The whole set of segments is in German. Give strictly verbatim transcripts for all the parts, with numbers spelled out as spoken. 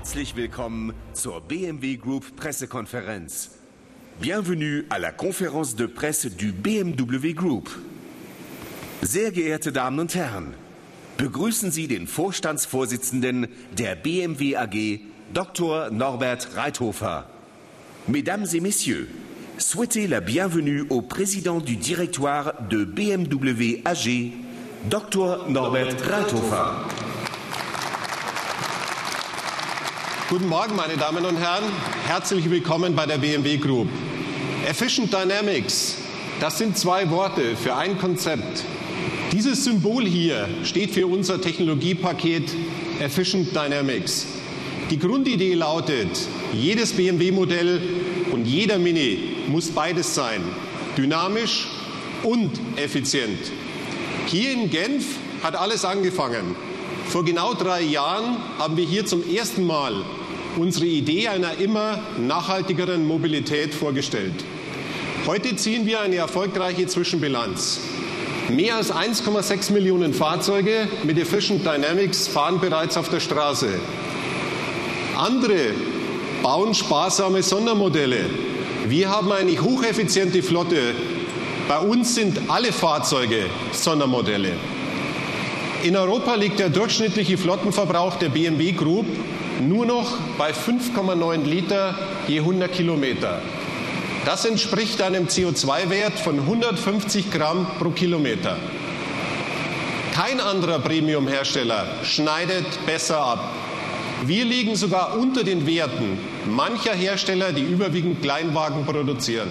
Herzlich willkommen zur B M W Group Pressekonferenz. Bienvenue à la conférence de presse du B M W Group. Sehr geehrte Damen und Herren, begrüßen Sie den Vorstandsvorsitzenden der B M W A G, Doktor Norbert Reithofer. Mesdames et Messieurs, souhaitez la bienvenue au président du directoire de B M W A G, Doktor Norbert Reithofer. Guten Morgen, meine Damen und Herren. Herzlich willkommen bei der B M W Group. Efficient Dynamics, das sind zwei Worte für ein Konzept. Dieses Symbol hier steht für unser Technologiepaket Efficient Dynamics. Die Grundidee lautet, jedes B M W-Modell und jeder Mini muss beides sein, dynamisch und effizient. Hier in Genf hat alles angefangen. Vor genau drei Jahren haben wir hier zum ersten Mal unsere Idee einer immer nachhaltigeren Mobilität vorgestellt. Heute ziehen wir eine erfolgreiche Zwischenbilanz. Mehr als eins Komma sechs Millionen Fahrzeuge mit Efficient Dynamics fahren bereits auf der Straße. Andere bauen sparsame Sondermodelle. Wir haben eine hocheffiziente Flotte. Bei uns sind alle Fahrzeuge Sondermodelle. In Europa liegt der durchschnittliche Flottenverbrauch der B M W Group nur noch bei fünf Komma neun Liter je hundert Kilometer. Das entspricht einem C O zwei Wert von hundertfünfzig Gramm pro Kilometer. Kein anderer Premium-Hersteller schneidet besser ab. Wir liegen sogar unter den Werten mancher Hersteller, die überwiegend Kleinwagen produzieren.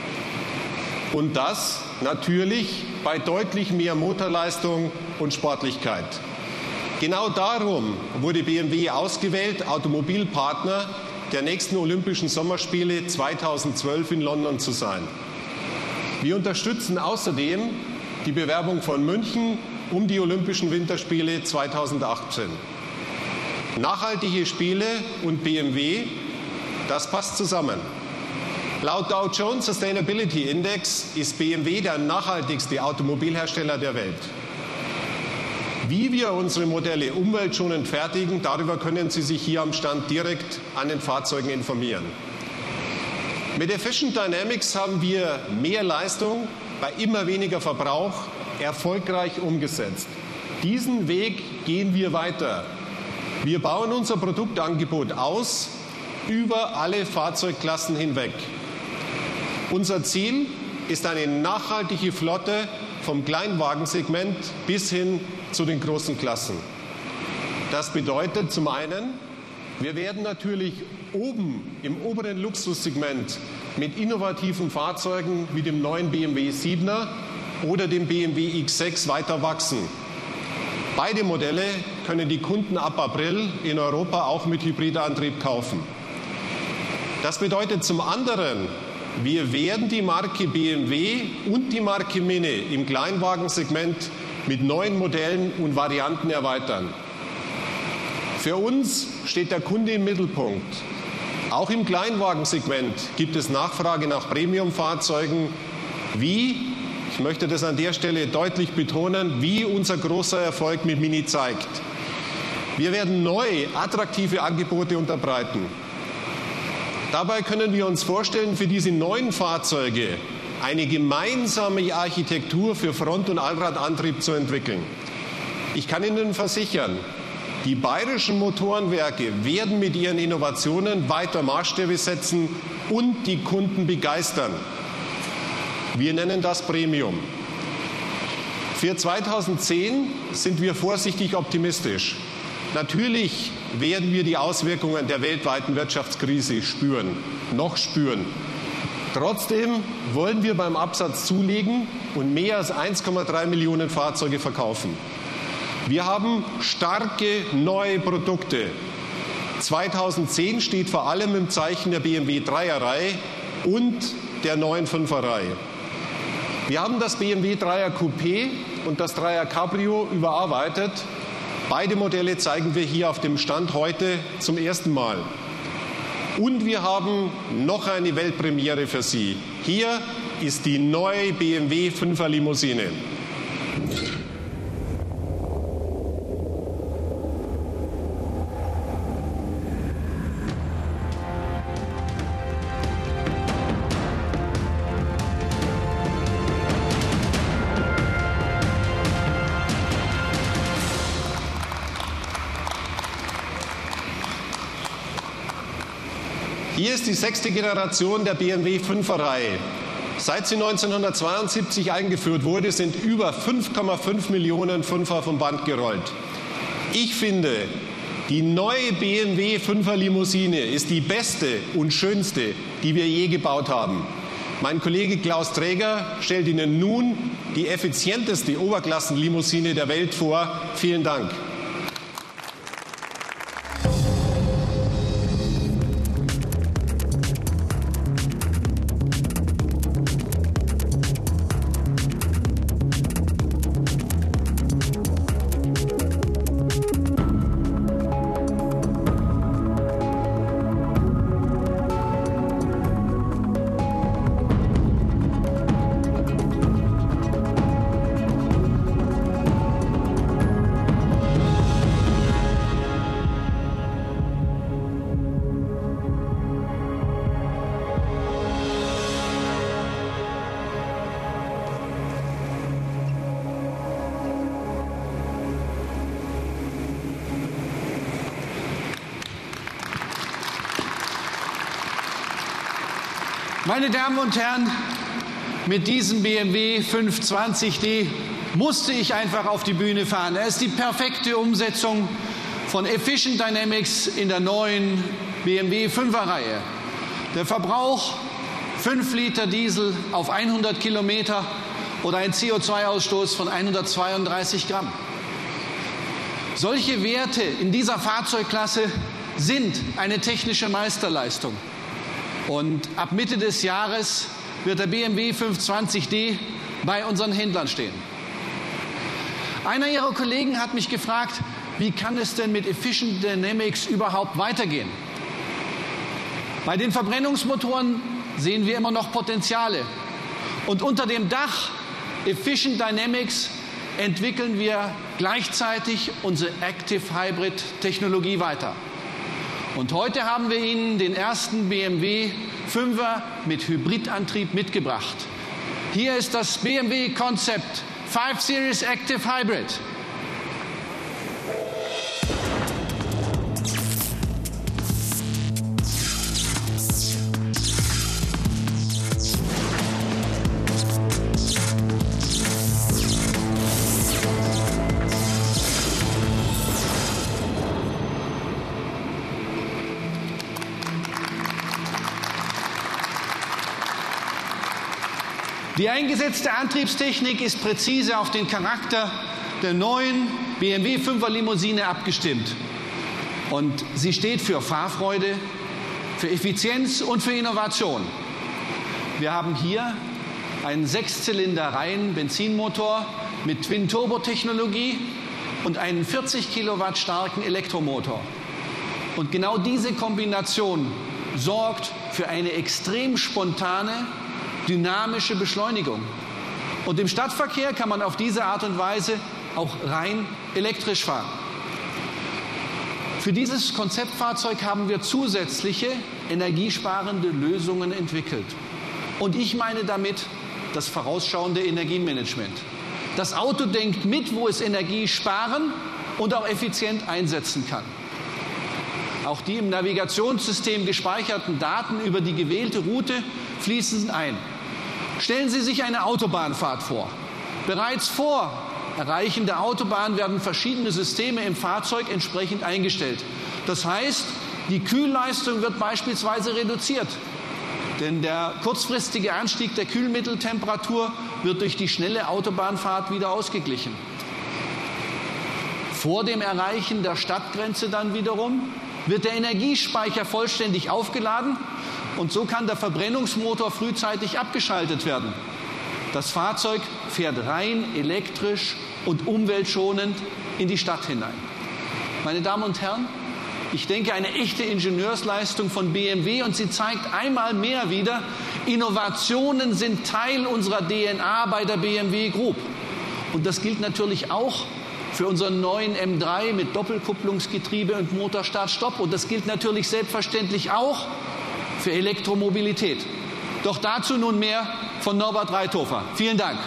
Und das natürlich bei deutlich mehr Motorleistung und Sportlichkeit. Genau darum wurde B M W ausgewählt, Automobilpartner der nächsten Olympischen Sommerspiele zweitausendzwölf in London zu sein. Wir unterstützen außerdem die Bewerbung von München um die Olympischen Winterspiele zweitausendachtzehn. Nachhaltige Spiele und B M W, das passt zusammen. Laut Dow Jones Sustainability Index ist B M W der nachhaltigste Automobilhersteller der Welt. Wie wir unsere Modelle umweltschonend fertigen, darüber können Sie sich hier am Stand direkt an den Fahrzeugen informieren. Mit Efficient Dynamics haben wir mehr Leistung bei immer weniger Verbrauch erfolgreich umgesetzt. Diesen Weg gehen wir weiter. Wir bauen unser Produktangebot aus über alle Fahrzeugklassen hinweg. Unser Ziel ist eine nachhaltige Flotte vom Kleinwagensegment bis hin zu den großen Klassen. Das bedeutet zum einen, wir werden natürlich oben im oberen Luxussegment mit innovativen Fahrzeugen wie dem neuen B M W siebener oder dem B M W X sechs weiter wachsen. Beide Modelle können die Kunden ab April in Europa auch mit Hybridantrieb kaufen. Das bedeutet zum anderen, wir werden die Marke B M W und die Marke Mini im Kleinwagensegment mit neuen Modellen und Varianten erweitern. Für uns steht der Kunde im Mittelpunkt. Auch im Kleinwagensegment gibt es Nachfrage nach Premiumfahrzeugen, wie, ich möchte das an der Stelle deutlich betonen, wie unser großer Erfolg mit Mini zeigt. Wir werden neue, attraktive Angebote unterbreiten. Dabei können wir uns vorstellen, für diese neuen Fahrzeuge eine gemeinsame Architektur für Front- und Allradantrieb zu entwickeln. Ich kann Ihnen versichern, die bayerischen Motorenwerke werden mit ihren Innovationen weiter Maßstäbe setzen und die Kunden begeistern. Wir nennen das Premium. Für zweitausendzehn sind wir vorsichtig optimistisch. Natürlich werden wir die Auswirkungen der weltweiten Wirtschaftskrise spüren, noch spüren. Trotzdem wollen wir beim Absatz zulegen und mehr als eins Komma drei Millionen Fahrzeuge verkaufen. Wir haben starke neue Produkte. zweitausendzehn steht vor allem im Zeichen der B M W Dreier-Reihe und der neuen Fünfer-Reihe. Wir haben das B M W Dreier Coupé und das Dreier Cabrio überarbeitet. Beide Modelle zeigen wir hier auf dem Stand heute zum ersten Mal. Und wir haben noch eine Weltpremiere für Sie. Hier ist die neue B M W Fünfer Limousine. Hier ist die sechste Generation der B M W Fünfer-Reihe. Seit sie neunzehnhundertzweiundsiebzig eingeführt wurde, sind über fünf Komma fünf Millionen Fünfer vom Band gerollt. Ich finde, die neue B M W Fünfer Limousine ist die beste und schönste, die wir je gebaut haben. Mein Kollege Klaus Träger stellt Ihnen nun die effizienteste Oberklassenlimousine der Welt vor. Vielen Dank. Meine Damen und Herren, mit diesem B M W fünfhundertzwanzig D musste ich einfach auf die Bühne fahren. Er ist die perfekte Umsetzung von Efficient Dynamics in der neuen B M W Fünfer-Reihe. Der Verbrauch fünf Liter Diesel auf hundert Kilometer oder ein C O zwei Ausstoß von hundertzweiunddreißig Gramm. Solche Werte in dieser Fahrzeugklasse sind eine technische Meisterleistung. Und ab Mitte des Jahres wird der B M W fünfhundertzwanzig D bei unseren Händlern stehen. Einer Ihrer Kollegen hat mich gefragt, wie kann es denn mit Efficient Dynamics überhaupt weitergehen? Bei den Verbrennungsmotoren sehen wir immer noch Potenziale. Und unter dem Dach Efficient Dynamics entwickeln wir gleichzeitig unsere Active Hybrid Technologie weiter. Und heute haben wir Ihnen den ersten B M W Fünfer mit Hybridantrieb mitgebracht. Hier ist das B M W Concept fünf Series Active Hybrid. Die eingesetzte Antriebstechnik ist präzise auf den Charakter der neuen B M W Fünfer Limousine abgestimmt. Und sie steht für Fahrfreude, für Effizienz und für Innovation. Wir haben hier einen Sechszylinder-Reihen-Benzinmotor mit Twin-Turbo-Technologie und einen vierzig Kilowatt starken Elektromotor. Und genau diese Kombination sorgt für eine extrem spontane, dynamische Beschleunigung. Und im Stadtverkehr kann man auf diese Art und Weise auch rein elektrisch fahren. Für dieses Konzeptfahrzeug haben wir zusätzliche energiesparende Lösungen entwickelt. Und ich meine damit das vorausschauende Energiemanagement. Das Auto denkt mit, wo es Energie sparen und auch effizient einsetzen kann. Auch die im Navigationssystem gespeicherten Daten über die gewählte Route fließen ein. Stellen Sie sich eine Autobahnfahrt vor. Bereits vor Erreichen der Autobahn werden verschiedene Systeme im Fahrzeug entsprechend eingestellt. Das heißt, die Kühlleistung wird beispielsweise reduziert, denn der kurzfristige Anstieg der Kühlmitteltemperatur wird durch die schnelle Autobahnfahrt wieder ausgeglichen. Vor dem Erreichen der Stadtgrenze dann wiederum wird der Energiespeicher vollständig aufgeladen und so kann der Verbrennungsmotor frühzeitig abgeschaltet werden. Das Fahrzeug fährt rein elektrisch und umweltschonend in die Stadt hinein. Meine Damen und Herren, ich denke, eine echte Ingenieursleistung von B M W und sie zeigt einmal mehr wieder, Innovationen sind Teil unserer D N A bei der B M W Group. Und das gilt natürlich auch für unseren neuen M drei mit Doppelkupplungsgetriebe und Motor Start-Stopp. Und das gilt natürlich selbstverständlich auch für Elektromobilität. Doch dazu nun mehr von Norbert Reithofer. Vielen Dank.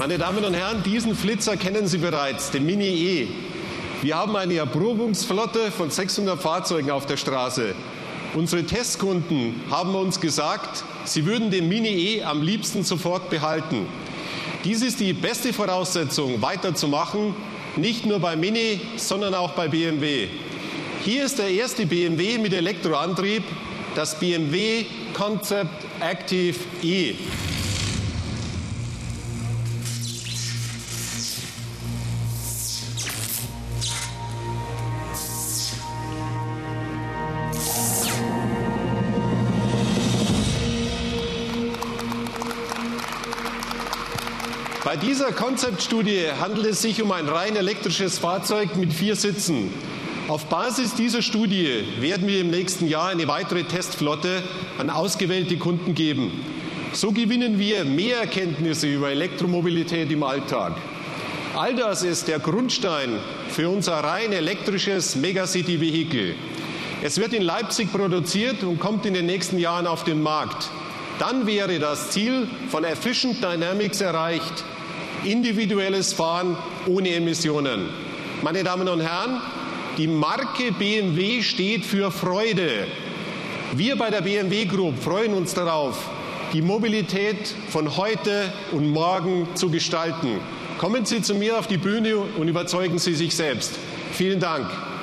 Meine Damen und Herren, diesen Flitzer kennen Sie bereits, den Mini E. Wir haben eine Erprobungsflotte von sechshundert Fahrzeugen auf der Straße. Unsere Testkunden haben uns gesagt, sie würden den Mini E am liebsten sofort behalten. Dies ist die beste Voraussetzung, weiterzumachen, nicht nur bei Mini, sondern auch bei B M W. Hier ist der erste B M W mit Elektroantrieb, das B M W Concept Active E. Bei dieser Konzeptstudie handelt es sich um ein rein elektrisches Fahrzeug mit vier Sitzen. Auf Basis dieser Studie werden wir im nächsten Jahr eine weitere Testflotte an ausgewählte Kunden geben. So gewinnen wir mehr Erkenntnisse über Elektromobilität im Alltag. All das ist der Grundstein für unser rein elektrisches Megacity-Vehikel. Es wird in Leipzig produziert und kommt in den nächsten Jahren auf den Markt. Dann wäre das Ziel von Efficient Dynamics erreicht. Individuelles Fahren ohne Emissionen. Meine Damen und Herren, die Marke B M W steht für Freude. Wir bei der B M W Group freuen uns darauf, die Mobilität von heute und morgen zu gestalten. Kommen Sie zu mir auf die Bühne und überzeugen Sie sich selbst. Vielen Dank.